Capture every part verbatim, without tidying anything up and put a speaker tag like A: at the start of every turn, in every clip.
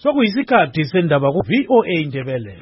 A: Sokuyisikhathi sendaba ku V O A Indebele.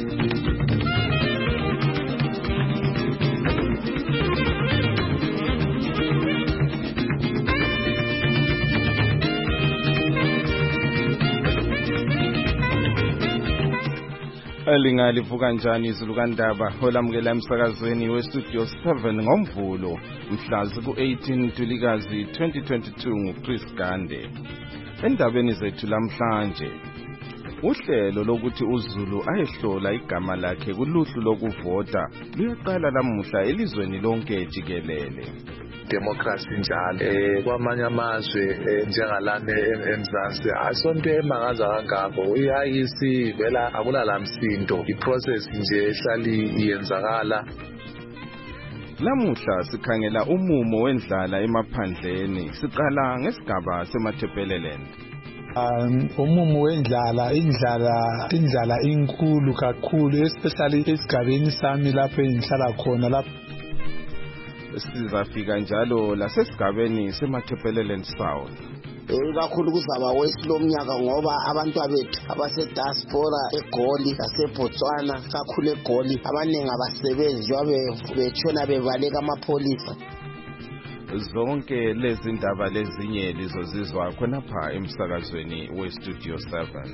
B: Lingalivuka kanjani izulu kandaba olamukela emsakazweni westudio seven ngomvulo mhla ku-eighteen Ntulikazi twenty twenty-two nguChris Gande. Endabeni zethu lamhlanje, uhlelo lokuthi uZulu ayehlola igama lakhe kuluhlu lokuvota luyaqala lamuhla elizweni lonke jikelele.
C: Democracy njalo eh kwamanye amazwe njengalana eMzansi asonto emangaza kangako uyayisi vela akulala msindo iprocess nje ehlali iyenzakala.
B: Lamuhla sikhangela umumo wendlala emaphandleni, siqala ngesigaba seMathebeleland.
D: Um, umumo wendlala indlala indlala inkulu kakhulu especially esigabeni sami lapho engihlala khona lapho.
B: Sizafika njalo lasesigabeni seMathebeleland South.
E: Kakhulu kuzaba wesilomnyaka ngoba abantu abethu abase diaspora eGoli laseBotswana kakhulu eGoli abanengi abasebenzi njobe betshona bebaleka amapolisa.
B: Zonke lezi ndaba lezinye lizozizwa khonapha emsakazweni westudio seven.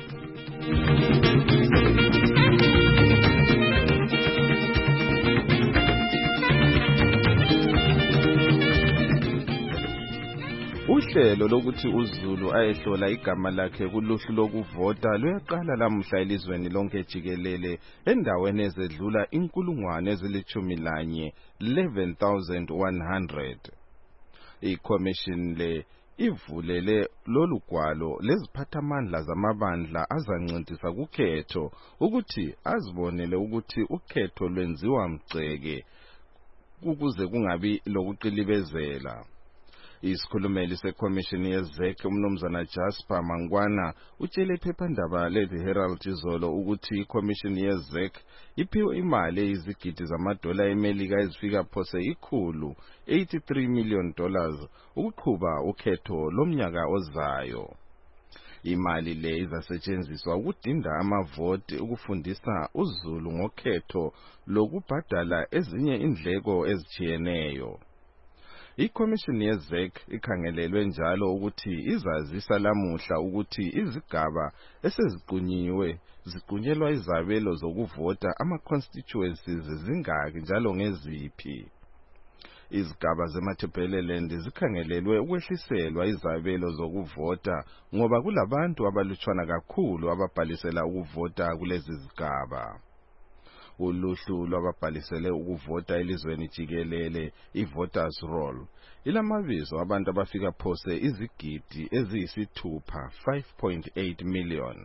B: Uhlelo lokuthi uZulu ayehlola igama lakhe kuluhlu lokuvota luyaqala lamuhla elizweni lonke jikelele endaweni ezedlula inkulungwane ezilithumi lanye eleven thousand one hundred. ICommission le ivulele lolu gwalo leziphathamandla zamabandla azancintisa kukhetho ukuthi azibonele ukuthi ukhetho lwenziwa mgceke ukuze kungabi lokuqilibezela. Isikhulumeli seCommission yeZ E C umnumzana Jasper Mangwana utshele iphephandaba leThe Herald izolo ukuthi iCommission yeZ E C iphiwe imali eyizigidi zamadola eMelika ezifika phose ikhulu eighty-three million dollars ukuqhuba ukhetho lomnyaka ozayo. Imali le izasetshenziswa ukudinda amavoti, ukufundisa uZulu ngokhetho lokubhadala ezinye indleko ezijiyeneyo. ICommission yeZ E C ikhangelelwe njalo ukuthi izazisa lamuhla ukuthi izigaba eseziqunyiwe ziqunyelwa izabelo zokuvota ama-constituencies zingaki njalo ngeziphi. Izigaba zeMathebeleland zikhangelelwe ukwehliselwa izabelo zokuvota ngoba kulabantu abalutshwana kakhulu ababhalisela ukuvota kulezi zigaba. Uluhlu lwababhalisele ukuvota elizweni jikelele i-voters roll ilamabizo abantu abafika phose izigidi eziyisithupha five point eight million.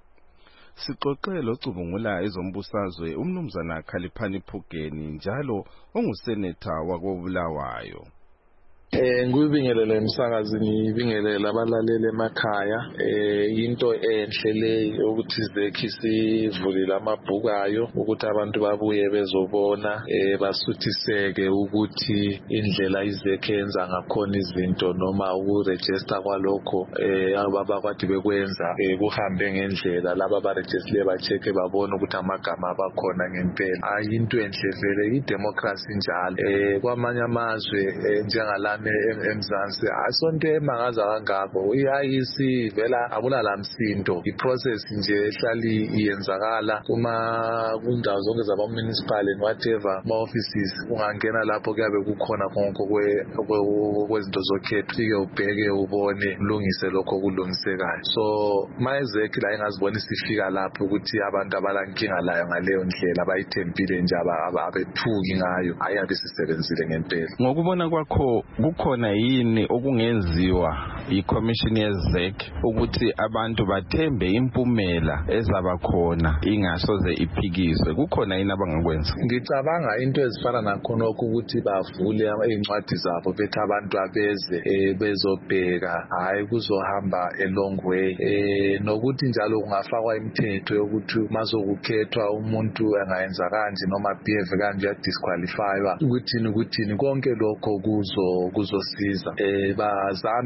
B: Sixoxe locubungula ezombusazwe umnumzana Khaliphani Phugeni njalo onguseneta wakoBulawayo.
C: Eh ngibingelele emsakazini ibingelele abalaleli emakhaya eh into enhle le ukuthi izekhi sivulile amabhuku ayo ukuthi abantu babuye bezobona eh basuthiseke ukuthi indlela izekhi yenza ngakhona izinto noma ukuregister kwalokho eh abakwathi bekwenza eh kuhambe ngendlela laba abaregister ba-check babona ukuthi amagama abakhona ngempela. Ayinto enhle vele idemocracy njalo eh kwamanye amazwe njengalana eMzansi asonto emangaza kangako uyayisi vela akulala msindo iprocess nje ehlali iyenzakala kuma kundawo zonke zaba municipal and whatever ma offices ungangena lapho kuyabe kukhona konke kwezinto zokhetho ufike ubheke ubone ulungise lokho kulungisekayo. So mayezekhi la engazibona isifika lapho ukuthi abantu abalankinga layo ngaleyo ndlela abayithempile nje abethuki ngayo ayabe sisebenzile ngempela.
B: Ngokubona kwakho kukhona yini okungenziwa iCommission yeZ E C ukuthi abantu bathembe impumela ezaba khona ingasoze iphikiswe? Kukhona yini abangakwenza?
C: Ngicabanga into ezifana nakhona ukuthi bavule incwadi zabo bethi abantu abeze bezobheka hayi kuzohamba a long way eh nokuthi njalo kungafakwa imithetho yokuthi mazokukhethwa umuntu angayenza kanje noma behave kanje ya disqualifywa ukuthi ukuthini konke lokho kuzo kuzosiza eh bazame lokuthi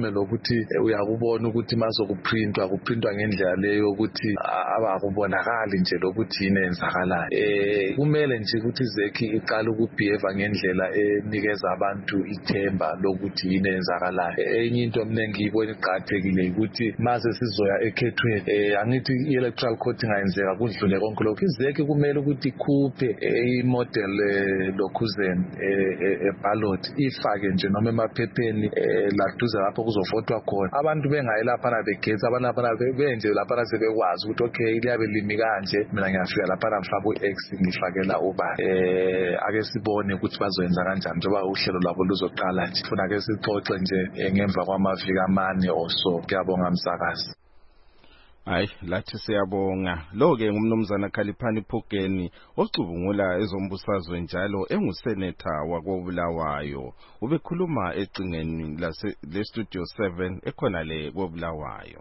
C: ukuthi uyakubona ukuthi masokuprintwa kuprintwa ngendlela leyo ukuthi abakubonakali nje lokuthi yini enzakalayo. Eh kumele nje ukuthi izeki iqala ukubehave ngendlela enikeza abantu ithemba lokuthi yini enzakalayo. Enye into mina ngiyibona iqhathekile ukuthi mase sizoya ekhethweni eh angithi i-electoral court ingayenzeka kudlule konke lokho. Izeki kumele ukuthi ikhuphe i-model lokhuzeni e-ballot ifake nje noma emaphepheni laduze lapho kuzovotwa khona. Abantu bengayi lapha na begets abantu lapha benje lapha na sebekwazi ukuthi okay liyabe limi kanje mina ngiyafika lapha na mfaka u-X ngifakela uba eh ake sibone ukuthi bazoyenza kanjani njengoba uhlelo lwabo luzoqala nje. Funa ke sixoxe nje ngemva kwamaviki amane oso. Ngiyabonga msakazi.
B: Hayi lathi siyabonga. Lo ke ngumnumzana Khaliphani Phugeni ocubungula ezombusazwe njalo engusenator wakoBulawayo. Ubekhuluma ecingeni lase le studio seven ekhona le koBulawayo.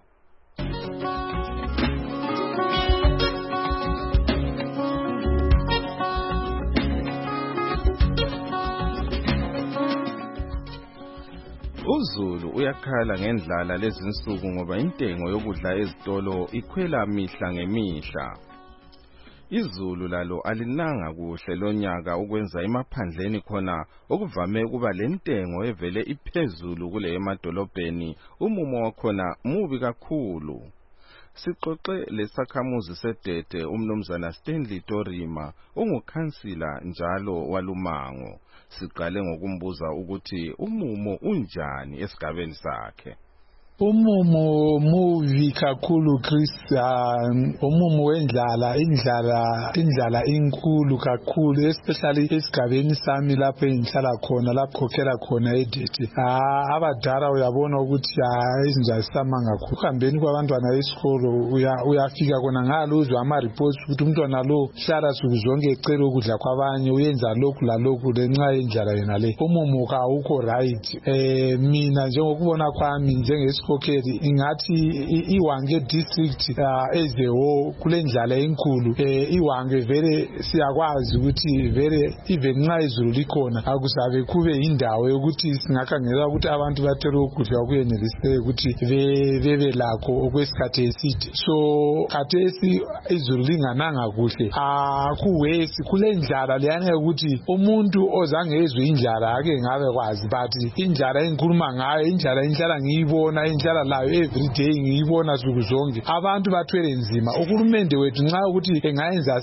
B: UZulu uyakhala ngendlala lezinsuku ngoba intengo yokudla ezitolo ikhwela mihla ngemihla. IZulu lalo alinanga kuhle lonyaka ukwenza emaphandleni khona okuvame kuba lentengo evele iphezulu kule emadolobheni umumo wakhona mubi kakhulu. Sixoxe lesakhamuzi sedede umnumzana Stanley Dorima ongukhansila njalo walumango. Siqale ngokumbuza ukuthi umumo unjani esigabeni sakhe.
D: Umumo muvi kakhulu Chris, umumo wendlala indlala indlala inkulu kakhulu especially esigabeni sami lapho engihlala khona lapho khokhela khona edete. Ah abadala uyabona ukuthi izinja zisamanga kakhulu. Kuhambeni kwabantwana esikolo uyafika khona ngaluzwa ama reports ukuthi umntwana lo hlala suku zonke ecela ukudla kwabanye uyenza lokhu la lokhu lenxa yendlala yena le. Umumo ka ukho right. Eh mina njengokubona kwami njenge kokeri ingathi iWange district ezeho kule ndlala enkulu iWange vele siyakwazi ukuthi vele even nxa izulu likhona akusabe kube indawo yokuthi singakhangela ukuthi abantu bathela ukudla okuyenelise ukuthi bebe lakho okwesikhathi eside. So khathesi izulu lingananga kuhle akuwesi kule ndlala leyana ukuthi umuntu ozange ezwe indlala ake ngabe kwazi but indlala engikhuluma ngayo indlala inhlala ngiyibona indlala layo every day ngiyibona suku zonke abantu bathwele nzima. Uhulumende wethu nxa ukuthi engayenza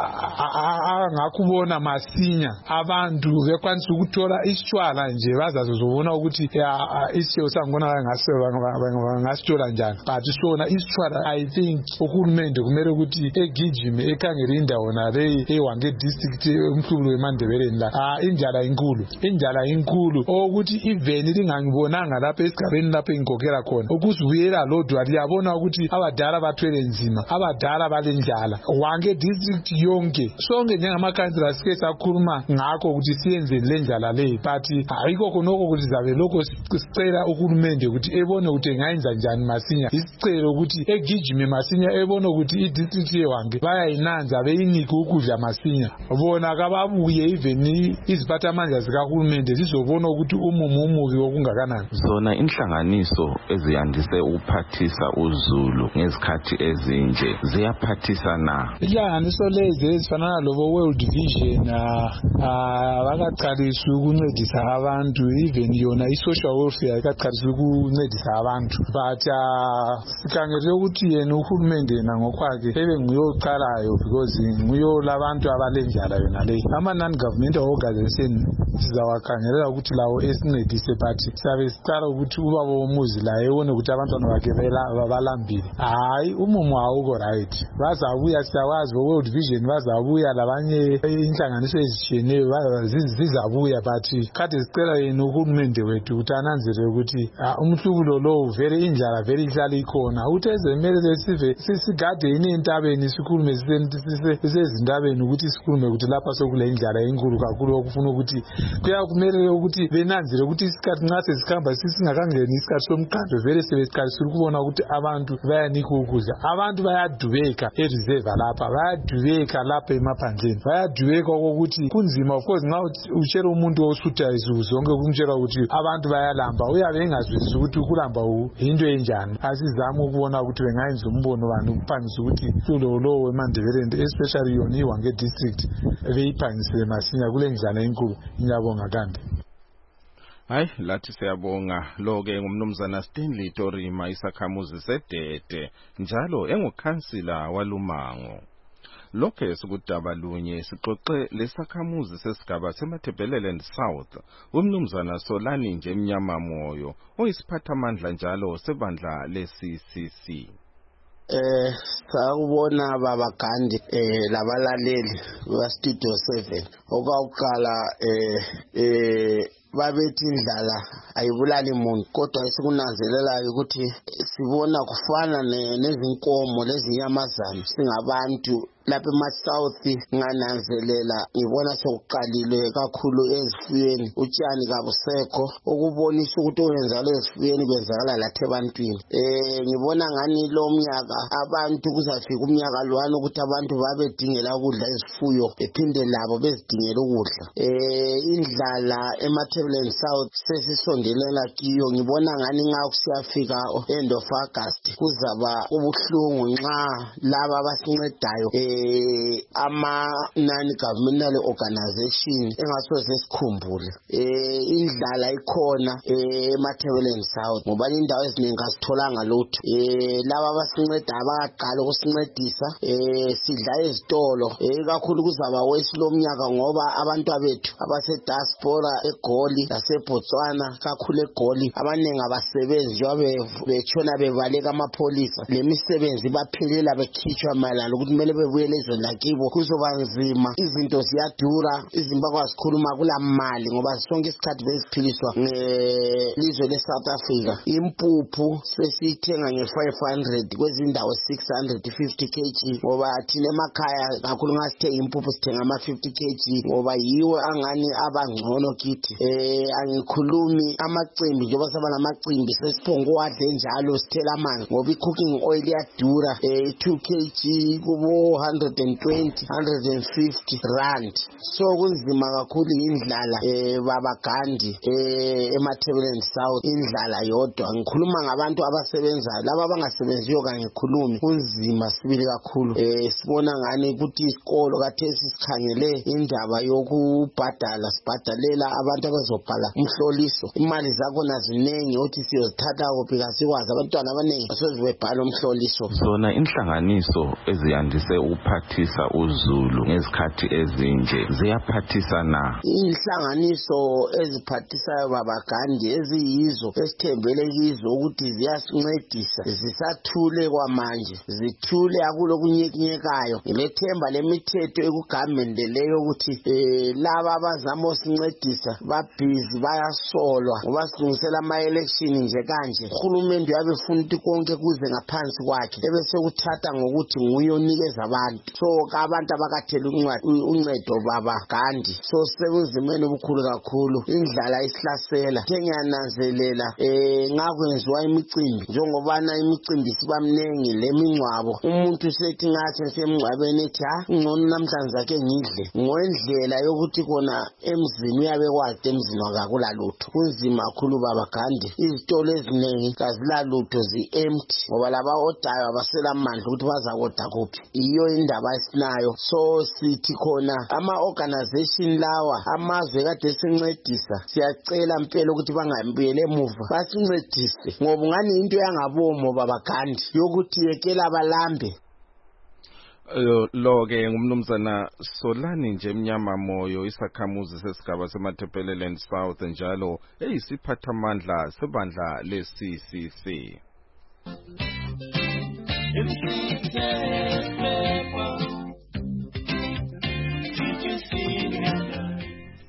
D: angakubona masinya abantu bekwanisa ukuthola isitshwala nje bazazozobona ukuthi isitshelo sangibona ngasithola njani but sona isitshwala I think uhulumende kumele ukuthi egijime ekhangele indawo nale eWange district umhlubulo weMandebeleni la indlala inkulu indlala inkulu ukuthi even lingangibonanga lapha esigabeni lapha engikhokhela khona ukuzibuyela lodwa liyabona ukuthi abadala bathwele nzima abadala balendlala. Wange district yonke sonke njengamakhansila sike sakhuluma ngakho ukuthi siyenze lendlala le but ayikho khonoko ukuthi zabe lokho sicela uhulumende ukuthi ebone ukuthi engayenza njani masinya. Isicelo ukuthi egijime masinya ebone ukuthi idistrict yeWange bayayinanza beyinike ukudla masinya. Bona kababuye even iziphathamandla zikahulumende zizobona ukuthi umumo umubi okungakanani.
B: Zona inhlanganiso eziyandise ukuphathisa uZulu ngezikhathi ezinje ziyaphathisa na?
D: Inhlanganiso lezi ezifana lobo World Vision bakaqalisa ukuncedisa abantu even yona i-social welfare ikaqalisa ukuncedisa abantu but sikhangele ukuthi yena uhulumende yena ngokwakhe ebe nguyoqalayo because nguyo labantu abalenjala yona le. Ama non-government organization sizawakhangelela ukuthi lawo esincedise but siyabe sicala ukuthi ubaba womuzi la ebone ukuthi abantwana bakhe balambile. Hayi umumo awukho right. Bazabuya siyawazi World Vision bazabuya labanye inhlanganiso ezishiyeneyo zizabuya but kade sicela yena uhulumende wethu ukuthi ananzele ukuthi umhlubulo lo vele indlala vele ihlala ikhona ukuthi ezemelele sive sisigade yini entabeni sikhulume sisezindabeni ukuthi sikhulume ukuthi lapha sokule indlala enkulu kakhulu okufuna ukuthi kuyakumele ukuthi benanzile ukuthi isikhathi nxa sesikhamba sisingakangeni isikhathi somqando vele sebeqalisile ukubona ukuthi abantu bayanika ukudla abantu bayadubeka ereserve lapha bayadubeka lapha emaphandleni bayadubeka ukuthi kunzima of course nxa utshela umuntu osuthayo izinsuku zonke kumtshela ukuthi abantu bayalamba uyabe engazwisisi ukuthi ukulamba yinto enjani asizama ukubona ukuthi bengayenza umbono bani ukuphangisa ukuthi kulo lowo eMandebeleni especially yona iWange district beyiphangisile masinya kule ndlela enkulu. Ngiyabonga kanti
B: hayi lathi siyabonga lo-ke ngumnumzana Stanley Torima isakhamuzi sedede njalo engukhansila walumango. Lokho sikudaba lunye sixoxe lesakhamuzi sesigaba seMatabeleland South umnumzana Solani nje Mnyama Moyo oyisiphathamandla njalo sebandla le-C C C.
E: Eh sakubona baba Gandhi eh labalaleli ba Studio seven okawuqala eh eh babethi indlala ayibulali umuntu kodwa esikunanzelelayo ukuthi sibona kufana nezinkomo lezinyamazana singabantu lapha ema-South ngananzelela ngibona sokuqalile kakhulu ezifuyeni utshani kabusekho ukubonisa ukuthi okwenzakala ezifuyeni kwenzakala lathi ebantwini. Eh ngibona ngani lo mnyaka abantu kuzafika umnyaka lwana ukuthi abantu babedingela ukudla izifuyo bephinde labo bezidingela ukudla. Eh indlala eMatabeleland South sesisondelela kiyo ngibona ngani nxa kusiyafika end of August kuzaba ubuhlungu nxa laba abasincedayo eh ama non-governmental organization engasoze sikhumbule eh indlala ikhona eMatabeleland South ngoba indawo eziningi asitholanga lutho eh laba abasinceda abaqala ukusincedisa eh sidla ezitolo eh kakhulu kuzaba wesilomnyaka ngoba abantu abethu abase diaspora eGoli laseBotswana kakhulu eGoli abanengi abasebenzi njengoba betshona bevaleka amapolisa lemisebenzi baphilela bekhitshwa malala ukuthi kumele bebuye lezwe lakibo kuzoba nzima izinto ziyadura izimbabwe asikhuluma kula mali ngoba sonke isikhathi besiphiliswa ngelizwe leSouth Africa. Impuphu sesithenga nge-five hundred kwezindawo six hundred fifty kilograms ngoba thina emakhaya kakhulu ngasithenga impuphu sithenga ama fifty kilograms ngoba yiwo angani abangcono kithi. Eh angikhulumi amacimbi njengoba saba namacimbi sesiphongo wadle njalo sithela amanzi ngoba i-cooking oil iyadura eh two kilograms kubo one hundred twenty, one hundred fifty rand. So kunzima kakhulu indlala eh baba Gandhi eh eMatabeleland South indlala yodwa ngikhuluma ngabantu abasebenzayo laba abangasebenziyo kangikhulumi kunzima sibili kakhulu. Eh sibona ngani ukuthi isikolo kathesi sikhangele indaba yokubhadala sibhadalela abantu abazobhala umhloliso imali zakho nazinengi uthi siyozithatha kuphi kasikwazi abantwana abanengi asezibhala umhloliso.
B: Zona inhlanganiso eziyandise ukuphathisa uZulu ngezikhathi ezinje ziyaphathisa na?
E: Inhlanganiso eziphathisayo baba Gandhi eziyizo esithembele kizo ukuthi ziyasincedisa zisathule kwamanje zithule akulo kunyekinyekayo ngilethemba lemithetho ekugamendeleyo ukuthi eh laba abazama usincedisa babhizi bayasolwa ngoba silungisela ama-election nje kanje uhulumende uyabe ufuna ukuthi konke kuze ngaphansi kwakhe ebese kuthatha ngokuthi nguye onikeza abantu so abantu abakathela uncedo baba Gandhi so sekuzimeni obukhulu kakhulu indlala isihlasela kengiyananzelela eh ngakwenziwa imicimbi njengobana imicimbi sibamnengi lemingcwabo umuntu sethi ngathi semngcwabeni ethi ha ngcono namhlanje ake ngidle ngoendlela yokuthi kona emzini uyabe kwazi emzini wakakula lutho kunzima kakhulu baba Gandhi izitolo ezinengi kazilalutho zi-empty ngoba laba odayo abasela amandla ukuthi bazakoda kuphi iyo indaba esinayo so sithi khona ama-organization lawa amazwe kade sincedisa siyacela mpela ukuthi bangambuyele emuva basincedise ngoba ngani into yangabomo baba Gandhi yokuthi yekela balambe.
B: Lo-ke ngumnumzana Solani nje Mnyama Moyo isakhamuzi sesigaba seMatabeleland South njalo eyisiphathamandla sebandla le-C C C.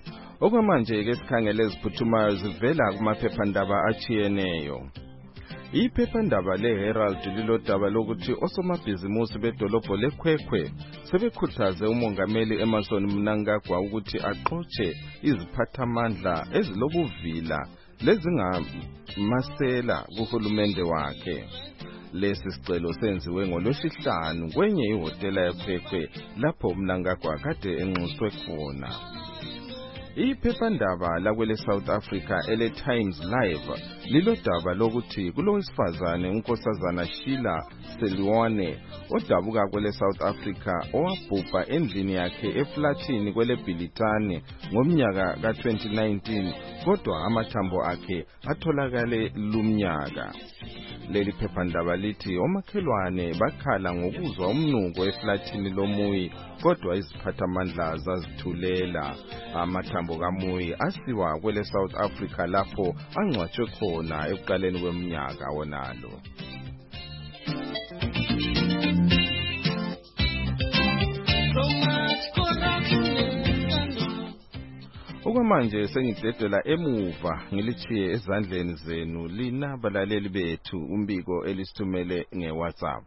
B: Okwamanje ke sikhangele eziphuthumayo zivela kumaphephandaba achiyeneyo. Iphephandaba leHerald lilodaba lokuthi osomabhizimusi bedolobho leKwekwe sebekhuthaze umongameli Emmerson Mnangagwa ukuthi axotshe iziphathamandla ezilobuvila lezingamasela kuhulumende wakhe. Lesi sicelo senziwe ngolwesihlanu kwenye ihhotela yeKwekwe lapho Mnangagwa kade enxuswe khona. Iphephandaba lakwele South Africa ele Times Live lilodaba lokuthi kulowesifazane unkosazana Sheila Seloane odabuka kwele South Africa owabhubha endlini yakhe eflatini kwele Bilitane ngomnyaka ka twenty nineteen kodwa amathambo akhe atholakale lumnyaka. Leli phephandaba lithi omakhelwane bakhala ngokuzwa umnuko eflatini loMuyi kodwa iziphathamandla zazithulela. Amathambo kaMuyi asiwa kwele South Africa lapho angcwatshwe khona ekuqaleni kweminyaka wonalo. Okwamanje sengidedela emuva ngilichiye ezandleni zenu lina balaleli bethu umbiko elisithumele ngeWhatsApp.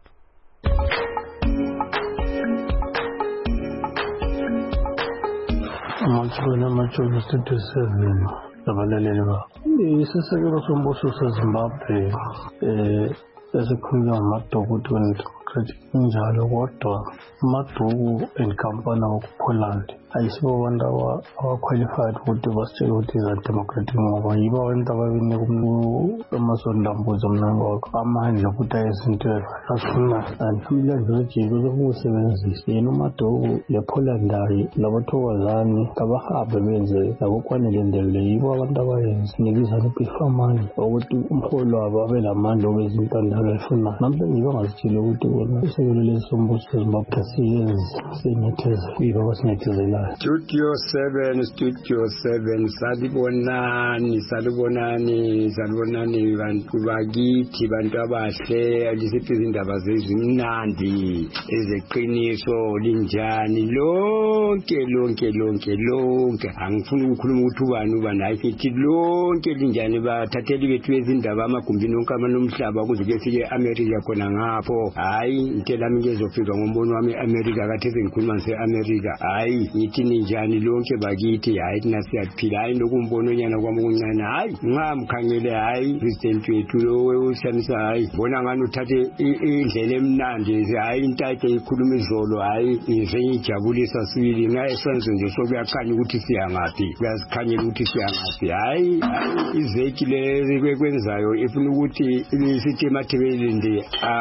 F: Amachona amachona thirty-seven abalaleli ba. Isisekelo sombuso seZimbabwe eh esikhulunywa ngamaDuku Democratic njalo kodwa amaDuku enkampani okuPoland ayisibo abantu abaqualified ukuthi basitshele ukuthi za democratic ngoba yibo abantu ababine kumuntu amasondambuzo Mnangagwa amandla ukuthi ayesinto asifuna namhlanje ojiko lokusebenzisa yena uMaDuku lePoland ayi labathokozani abahambe benze lakukwanele ndele yibo abantu abayenza nikizana upifamani ukuthi umholo wabo abe lamandla obezintandalo efuna namhlanje bangazitshela ukuthi bona isekelo lesombuso seZimbabwe siyenze sinyetheze yibo abasinyethezela.
G: Studio seven, Studio seven, salibonani, salibonani, salibonani, bantu bakithi, bantu abahle, lisithi izindaba zezimnandi, ezeqiniso, linjani, lonke, lonke, lonke, lonke, angifuni ukukhuluma ukuthi ubani ubani, ayithi lonke linjani, bathatheli bethu bezindaba amagumbini onke amanomhlaba ukuze kufike eAmerica khona ngapho, hayi, intelaami ngezofika ngombono wami eAmerica, kathi sengikhuluma nse-America, hayi, ngithi ninjani lonke bakithi, hayi thina siyaphila, hayi nokumbono nyana kwami okuncane, hayi ngamkhangele, hayi president wethu lo ushamisa, hayi bona ngani uthathe indlela emnandi, hayi intathe ikhuluma izolo, hayi ngiyijabulisa sibili ngayesenzo nje sokuyakhanya ukuthi siyangaphi, kuyasikhanyela ukuthi siyangaphi, hayi izeki lezi kwenzayo ifuna ukuthi isithi emathebeleni nje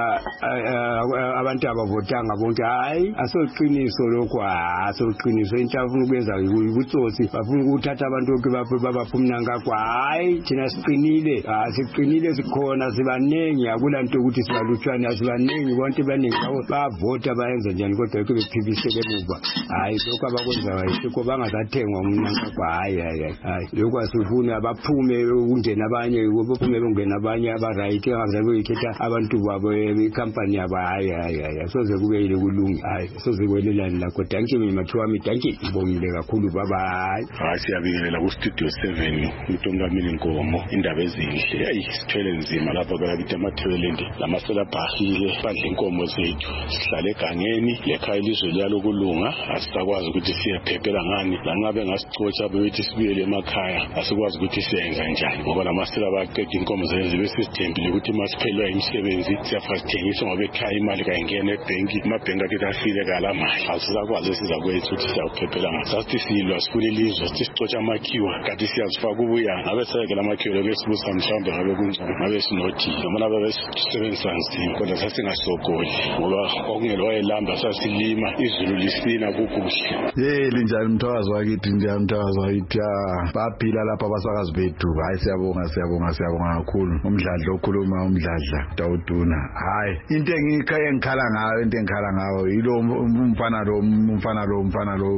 G: abantu abavotanga bonke, hayi asoqiniso lokho, asoqiniso into afuna ukwenza ukuthi bafuna ukuthatha abantu bonke baphe babaphe Mnangagwa, hayi thina siqinile, siqinile sikhona sibanengi, akulanto ukuthi sibalutshwane, asibanengi bonke baningi bavota bayenza njani kodwa ke bephibisele emuva, hayi lokho abakwenzayo ayikho bangazathengwa Mnangagwa, hayi hayi hayi lokho asifuna baphume ungena abanye baphume bengena abanye abaright angazabe ikhetha abantu babo ecompany yabo, hayi hayi hayi soze kube yile kulunga, hayi soze kwelelana lakho. Thank you mathuwami, thank you, ngibongile kakhulu, bye bye.
H: Hayi siyabingelela ku Studio seven uNtomkamini Nkomo, indaba ezinhle, hayi sithwele nzima lapha bakathi amathwelende lamasela bhahile badla inkomo zethu, sihlale egangeni lekhaya ilizwe liyalokulunga, asisakwazi ukuthi siyephephela ngani, langabe ngasicotsha bethi sibuyele emakhaya asikwazi ukuthi siyenza njani ngoba lamasela baqeda inkomo zethu bese sithembile ukuthi masiphelwa imisebenzi siyafasithengisa ngoba ekhaya imali kayingena ebhenki, amabhenki akhe afile kala mali, asisakwazi sizakwenza ukuthi siyaphephela ngani, sathi silwa sifuna ilizwe sicotsha amakhiwa kanti siyazifaka ubuya ngabe sekela amakhiwa besibusa mhlawumbe ngabe kunjani ngabe sinothi noma nabe besebenzisa nzima kodwa sasingasogoli ngoba okungelwa elamba sasilima izulu lisina kukuhle.
I: Hey linjani mthawazi wakithi, njani mthawazi wakithi, baphila lapha abasakazi bethu, hayi siyabonga siyabonga siyabonga kakhulu, umdladla okhuluma umdladla Dawuduna, hayi into engikhaya ngikhala ngayo into engikhala ngayo yilo umfana lo umfana lo umfana lo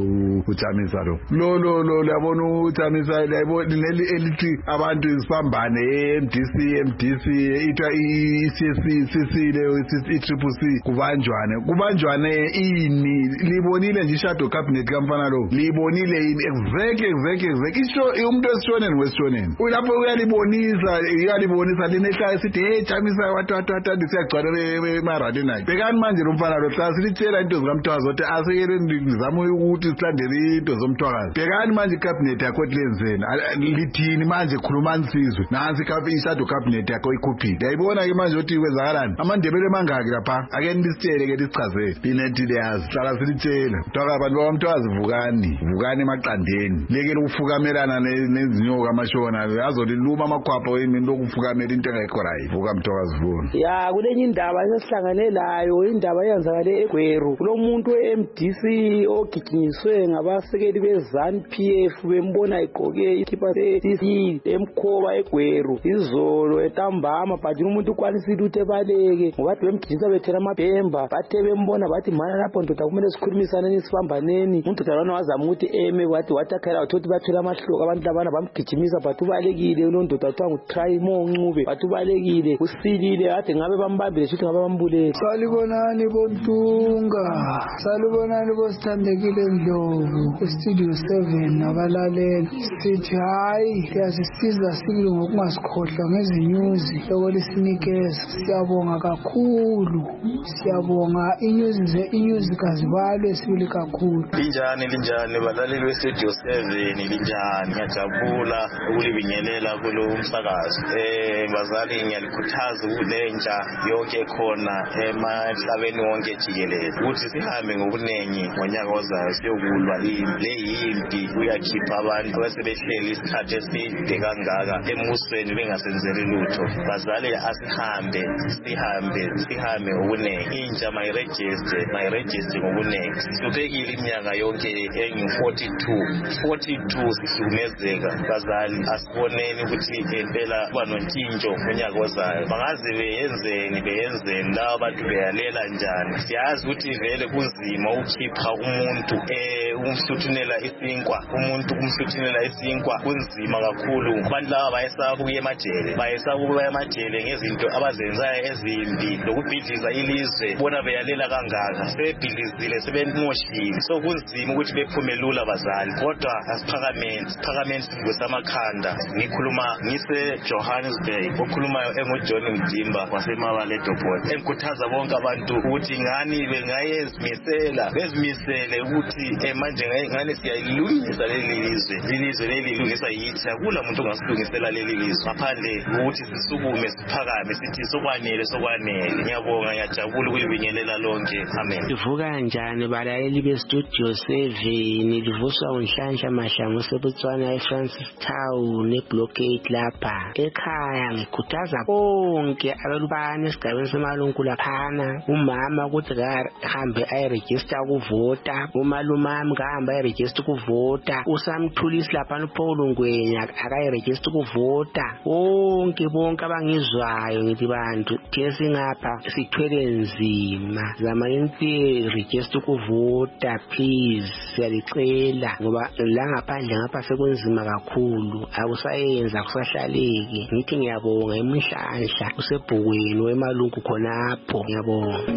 I: uJamisa lo lo lo lo yabona uJamisa yayibona leli elithi abantu isibambane e-M D C M D C ithwa i-C C C le i-Triple C kubanjwane kubanjwane ini libonile nje shadow cabinet kamfana lo libonile ini exactly exactly exactly isho umuntu esishoneni wesishoneni ulapho uyalibonisa uyalibonisa linehlaya sithi hey Jamisa watu watu watu siyagcwala emaradini akhe bekani manje lo mfana lo xa silitshela into zikaMthwakazi othi asekele ngizama ukuthi silandele into zomthwakazi bekani manje icabinet yakho lenzeni lithini manje khulumani sizwe nansi i-shadow cabinet yakho ikhuphile yayibona ke manje ukuthi kwenzakalani amandebele mangaki lapha ake nisitshele ke lisichazele linethi leyazi hlala silitshela mthwakazi abantu baMthwakazi vukani vukani emaqandeni lekele ukufukamelana nezinyoka amashona azoliluma amakhwapha yini lokufukamela into engekho right vuka Mthwakazi vuka
J: ya kulenye indaba esihlanganele layo indaba eyenzakale eGweru kulomuntu we-M D C ogijinyiswe ngabasekeli beZANU P F bembona egqoke ikhipha se-C emkhoba eGweru izolo etambama but umuntu ukwanisile ukuthi ebaleke ngoba bathi bemgijinyisa bethela amabhemba bathe bembona bathi mana lapho ndoda kumele sikhulumisane nisibambaneni undoda lona wazama ukuthi eme wathi wathakhala wathi bathela amahloko abantu labana bamgijimisa but ubalekile unondoda kuthiwa ngutry Moncube but ubalekile usilile ade ngabe bambambile futhi ngabe bambulele
K: salibonani bontunga salibonani bosithandekile Ndlovu ku studio seven nabalaleli sithi hayi siyasisiza sibili ngokungasikhohlwa ngezinyuzi lokulisinikeza siyabonga kakhulu siyabonga inyuzi ze inyuzi kazibalwe sibili kakhulu
L: linjani linjani balaleli we studio seven linjani ngiyajabula ukulibingelela kulo umsakazo eh bazali ngiyalikhuthaza ukulentsha yonke khona emahlabeni wonke jikelele ukuthi sihambe ngobunengi ngonyaka ozayo siyokulwa le yimpi uyakhipha abantu abasebehleli isikhathi eside kangaka emusweni bengasenzeli lutho bazali asihambe sihambe sihambe ngobunengi intsha mayiregister mayiregister ngobunengi sihluphekile iminyaka yonke engi forty-two forty-two sihlukumezeka bazali asiboneni ukuthi impela kuba nontshintsho ngonyaka ozayo bangaze beyenzeni beyenzeni laba abantu beyalela njani siyazi ukuthi vele kunzima ukukhipha umuntu eh umhluthunela isinkwa umuntu kumhluthunela isinkwa kunzima kakhulu abantu laba bayesaba ukuya emajele bayesaba ukuya emajele ngezinto abazenzayo ezimbi lokubhidliza ilizwe bona beyalela kangaka sebhidlizile sebenmoshile so kunzima ukuthi bephume lula bazali kodwa asiphakameni siphakameni singosamakhanda ngikhuluma ngise Johannesburg okhulumayo enguJohn Mdimba wasemabaledo port engikhuthaza bonke abantu ukuthi ngani bengayezimisela bezimisele ukuthi manje ngani siyayilungisa leli lizwe lilizwe leli lungisa yithi akula muntu ongasilungisela leli lizwe ngaphandle ukuthi sisukume siphakame sithi sokwanele sokwanele ngiyabonga ngiyajabula ukulibingelela lonke amen
M: livuka kanjani balaleli be studio seven livuswa unhlanhla mahlangu seBotswana eFrancis Town eblockade lapha ekhaya ngikhuthaza bonke abelubani esigabeni semalungu laphana umama ukuthi kahambe ayiregister ukuvota umalumami kahambe ayiregister ukuvota usamthulisi lapha uPaul Ngwenya akayiregister ukuvota bonke bonke abangizwayo ngithi bantu ke singapha sithwele nzima zama inti register ukuvota please siyalicela ngoba la ngaphandle ngapha sekunzima kakhulu akusayenza kusahlaleki ngithi ngiyabonga emhlanhla usebhukweni wemalungu khonapho ngiyabonga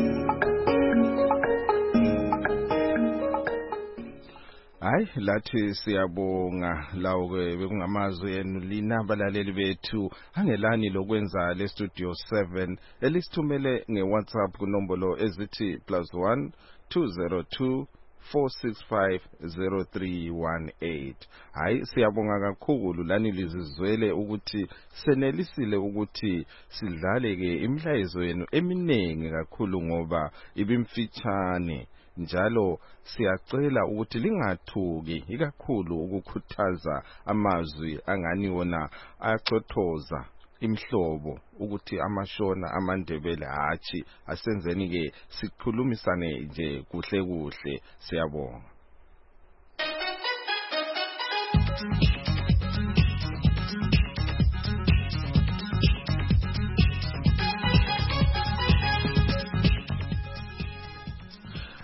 B: Hayi lathi siyabonga lawo ke bekungamazwi enu lina balaleli bethu angelani lokwenza le studio seven elisithumele ngeWhatsApp kunombolo ezithi plus one two zero two four six five zero three one eight. Hayi siyabonga kakhulu lani lizizwele ukuthi senelisile ukuthi sidlale ke imhlayezo yenu eminengi kakhulu ngoba ibimfitshane njalo siyacela ukuthi lingathuki ikakhulu ukukhuthaza amazwi angani wona ayachothoza imhlobo ukuthi amashona amandebele hathi asenzeni ke sikhulumisane nje kuhle kuhle siyabonga.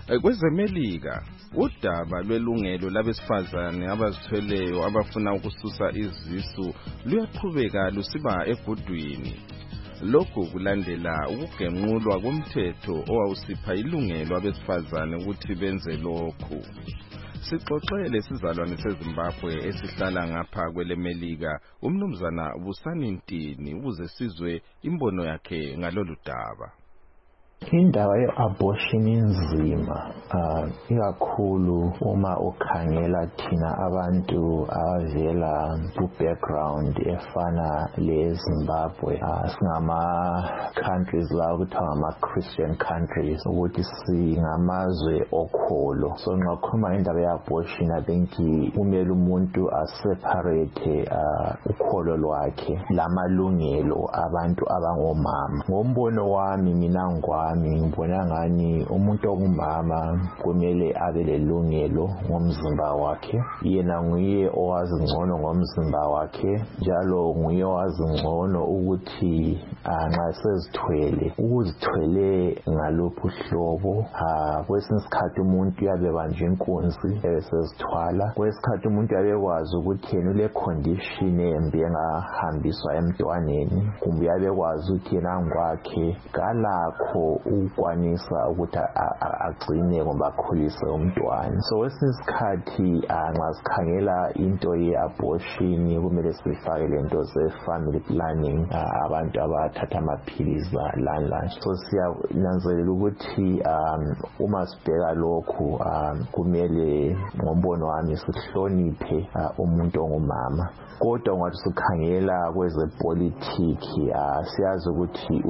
B: Kwezemelika udaba lwelungelo labesifazane abazithweleyo abafuna ukususa izisu luyaqhubeka lusiba egudwini. Lokhu kulandela ukugenqulwa komthetho owawusipha ilungelo abesifazane ukuthi benze lokhu. Sixoxele sizalwane seZimbabwe esihlala ngapha kwelemelika umnumzana Busani Ntini ukuze sizwe imbono yakhe ngalolu daba.
N: Indaba ye-abortion inzima uh, ikakhulu uma ukhangela thina abantu avela ku-background efana le-Zimbabwe uh, singama countries la kuthiwa ngama-Christian countries ukuthi singamazwe okholo. So nxa ukhuluma indaba ye-abortion I think kumele umuntu aseparate uh, ukholo lwakhe lamalungelo abantu abangomama. Ngombono wami mina ngwa ngibona ngani umuntu ongumama kumele abe lelungelo ngomzimba wakhe. Yena nguye owazi ngcono ngomzimba wakhe, njalo nguye owazi ngcono ukuthi nxa sezithwele ukuzithwele ngaluphi uhlobo. Kwesinye isikhathi umuntu uyabebanje inkunzi ebesezithwala, kwesikhathi umuntu uyabekwazi ukuthi yena ule condition embi engahambiswa emntwaneni, kumbe uyabekwazi ukuthi yena ngokwakhe kalakho ukwanisa ukuthi agcine kumbe akhulise umntwana. So kwesinye isikhathi nxa sikhangela into ye-abortion kumele sifake lento ze-family planning, abantu abathatha amaphilisi lani lani. So siyananzelela ukuthi uma sibheka lokhu kumele ngombono wami sihloniphe umuntu ongumama. Kodwa ngathi sikhangela kwezepolitiki siyazi ukuthi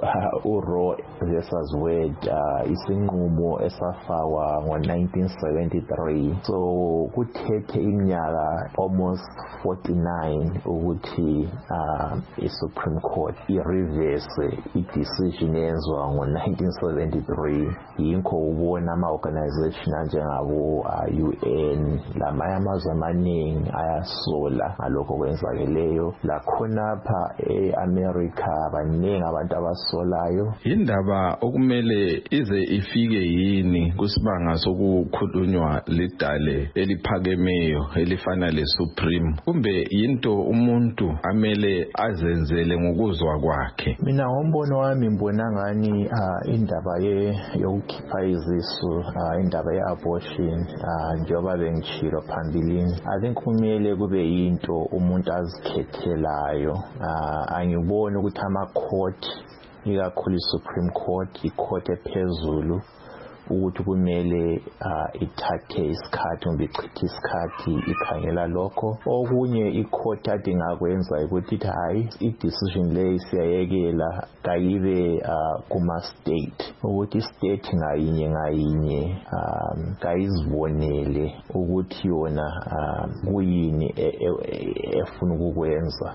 N: uRoe versus Wade isinqumo esafakwa ngo nineteen seventy-three. So kuthethe iminyaka almost forty-nine ukuthi i-Supreme Court i-reverse i-decision yenziwa ngo nineteen seventy-three. Yinko ubona ama-organization anjengabo U N lamanye amazwe amaningi ayasola ngalokho kwenzakeleyo. Lakhonapha e-America baningi abantu abasolayo.
B: Indaba okumele ize ifike yini kusibanga sokukhulunywa lidale eliphakemeyo elifana le-Supreme, kumbe yinto umuntu amele azenzele ngokuzwa kwakhe?
N: Mina ngombono wami mbona ngani indaba yokukhipha izisu, indaba ye-abortion njengoba bengitshilo phambilini, I think kumele kube yinto umuntu azikhethelayo. Angiboni ukuthi ama-court ikakhulu i-Supreme Court, i-court ephezulu, ukuthi kumele ithathe isikhathi kumbe ichithe isikhathi ikhangela lokho. Okunye i-court adingakwenza ukuthi hayi i-decision leyo siyayekela kayibe kuma-state, ukuthi i-state ngayinye ngayinye kayizibonele ukuthi yona kuyini efuna ukukwenza.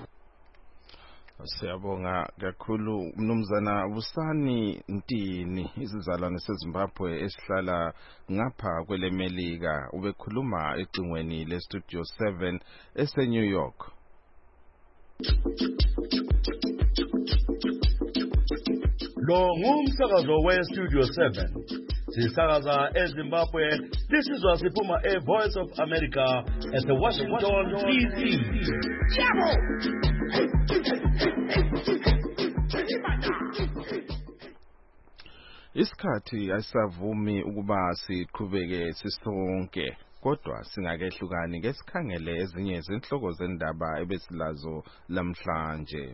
B: Siyabonga kakhulu mnumzana Busani Ntini, izizalwane seZimbabwe esihlala ngapha kwelemelika, ubekhuluma ecingweni le-Studio seven ese-New York.
O: Lo ngumsakazo we-Studio seven. Sisakaza eZimbabwe. This is Wasiphuma, a Voice of America at the Washington D C.
B: Isikhathi asavumi ukuba siqhubeke sisonke, kodwa singakehlukani ngesikhangele ezinye izinhloko zendaba ebesilazo lamhlanje.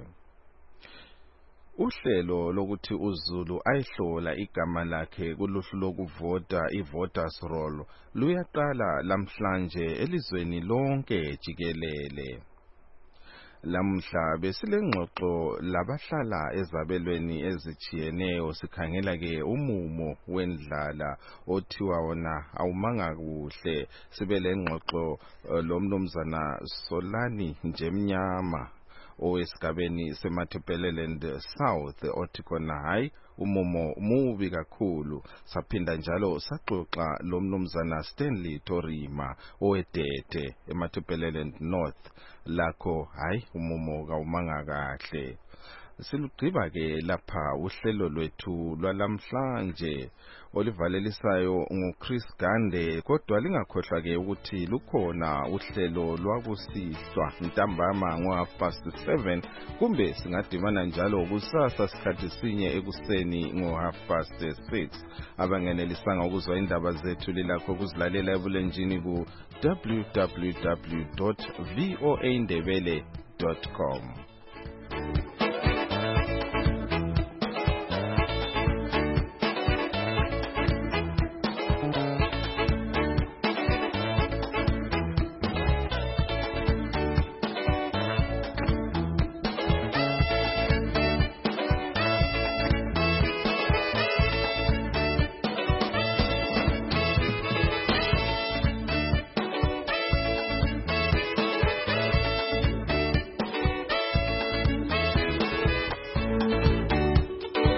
B: Uhlelo lokuthi uZulu ayihlola igama lakhe kuluhlu lokuvota i-voters roll luyaqala lamhlanje elizweni lonke jikelele. Lamhla besilengxoxo labahlala ezabelweni ezichiyeneyo sikhangela ke umumo wendlala othiwa wona awumanga kuhle. Sibe lengxoxo lomnumzana Solani Njemnyama owesigabeni seMatabeleland South othi khona hayi umumo mubi kakhulu. Saphinda njalo saxoxa lomnumzana Stanley Torima owedete eMatabeleland North, lakho hayi umumo kawumanga kahle. silugqiba ke lapha uhlelo lwethu lwalamhlanje olivalelisayo nguChris Gande, kodwa lingakhohlwa ke ukuthi lukhona uhlelo lwakusihlwa ntambama ngo half past seven, kumbe singadibana njalo kusasa sikhathi sinye ekuseni ngo half past six. Abangenelisanga ukuzwa indaba zethu lilakho ukuzilalela ebulenjini ku w w w dot voa ndebele dot com.